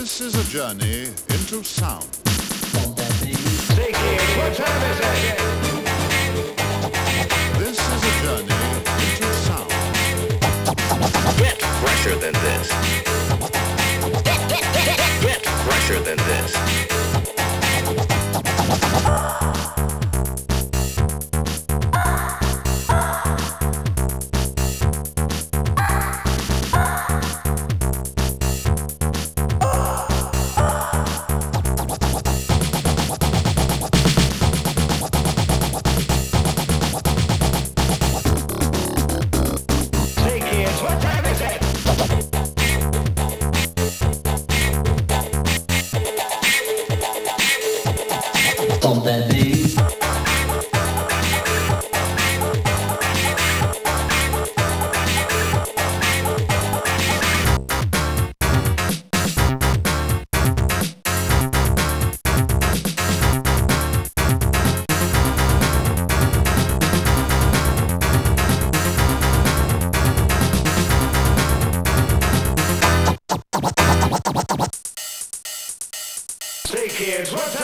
This is a journey into sound. Say kids, what time is it? This is a journey into sound. Get fresher than this. Get fresher than this. Say kids, what time is it? Bump that bass. Say kids, what time